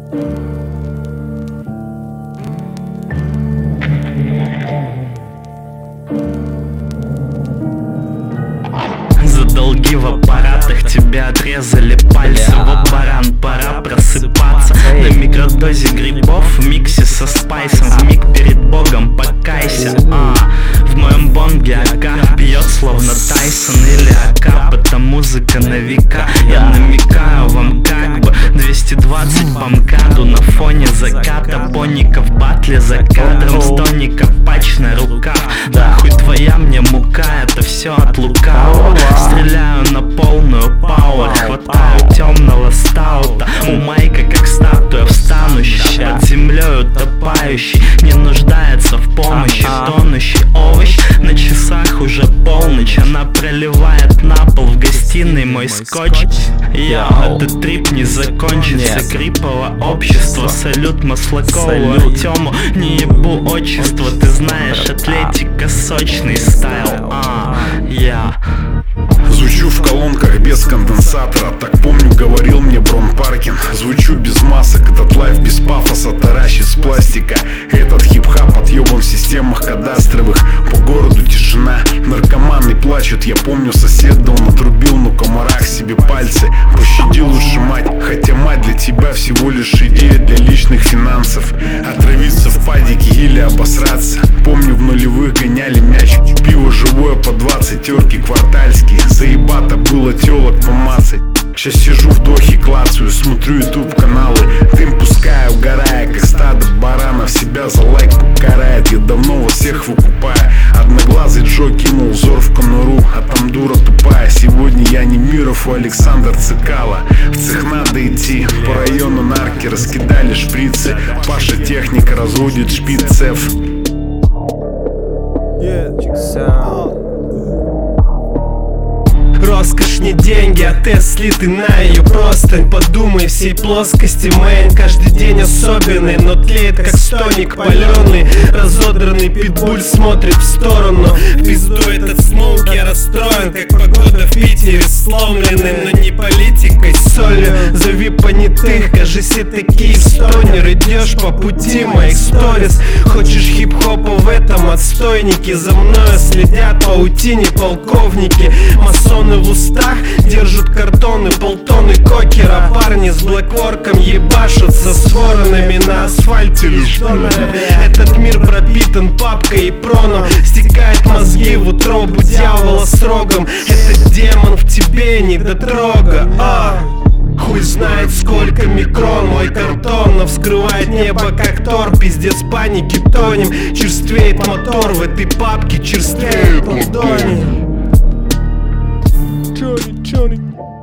За долги в аппаратах тебя отрезали пальцы. Вот баран, пора просыпаться. На микродозе грибов в миксе со спайсом. В миг перед Богом покайся. В моем бонге АК бьет словно Тайсон или АК. Это музыка на века. Я намекаю вам как бы 220 по МКАДу. На фоне заката поника в батле за кадром. Стоника пачная рука. Да хуй твоя мне мука, это все от лукавого. Стреляю на полную пауэр. Хватаю темного стаута. У майка как статуя встанущая. Под землей утопающий. Не нуждается в помощи. Тонущий овощ. На часах уже полночь. Она проливает на пол в гостиной мой скотч. Этот трип не закончится. Крипово общество. Салют Маслакову Артему. Не ебу отчество. Ты знаешь, атлетика сочный стайл. Звучу в колонках без конденсатора. Так помню, говорил мне Брон Паркин. Звучу без масок, этот лайф без пафоса. Таращит с пластика. Этот хип-хап отъебан в системах кадастровых. По городу тишина, наркоманы плачут. Я помню соседа, он отрубил на комарах себе пальцы. Пощади лучше мать, хотя мать для тебя всего лишь идея для личных финансов. Отравиться в падике или обосраться. Помню, в нулевых гоняли мяч. Пиво живое по 20, терки квартальские. Заебато было телок помацать. Сейчас сижу в дохе, клацаю, смотрю ютуб каналы. Дым пускаю, угорая, как стадо баранов. Себя за лайк покарает, я давно вас всех выкупаю. Одноглазый Джо кинул взор в конуру, а там дура тупая. Сегодня я не Миров, у Александр Цикало. В цех надо идти, по району нарки раскидали шприцы. Паша техника разводит шпицев. Роскошь не деньги, а тест слитый на ее простынь. Подумай всей плоскости, мэн. Каждый день особенный, но тлеет как стоник паленый. Разодранный питбуль смотрит в сторону. В пизду этот смоук, я расстроен, как погода в Питере. Сломленным, но не политикой, солью. Зови понятых, кажись, и такие стонер. Идешь по пути моих сторис. Хочешь хип-хопа в этом отстойнике. За мною следят паутине полковники. Масоны в устах держат картоны, полтонны кокера. Парни с блэкворком ебашутся с воронами на асфальте лишь. Этот мир пропитан папкой и проном. Стекает мозги в утробу дьявола с рогом. Этот демон в тебе недотрога. Хуй знает сколько микрон мой картон, но вскрывает небо как Тор. Пиздец паники тонем. Черствеет мотор в этой папке, черствеет ладони. Johnny.